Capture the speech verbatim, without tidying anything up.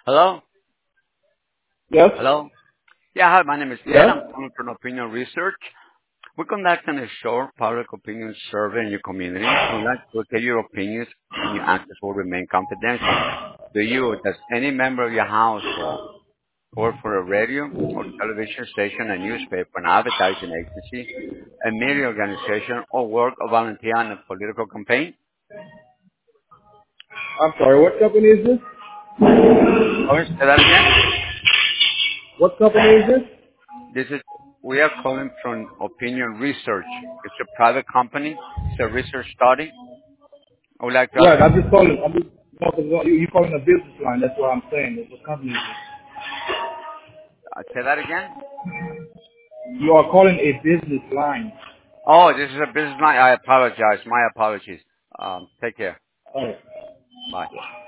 Hello? Yes. Hello? Yeah, hi, my name is Ted. Yes. I'm calling from Opinion Research. We're conducting a short public opinion survey in your community. We'd like to get your opinions, and your answers will remain confidential. Do you, does any member of your household work for a radio or television station, a newspaper, an advertising agency, a media organization, or work or volunteer on a political campaign? I'm sorry. What company is this? Oh, say that again? What company is this? This is, we are calling from Opinion Research. It's a private company. It's a research study. I would like to ask Right. you, I'm just calling. I'm just, no, 'cause you you calling a business line. That's what I'm saying. What company is this? uh, say that again? You are calling a business line. Oh, this is a business line. I apologize. My apologies. Um, take care. All right. Bye.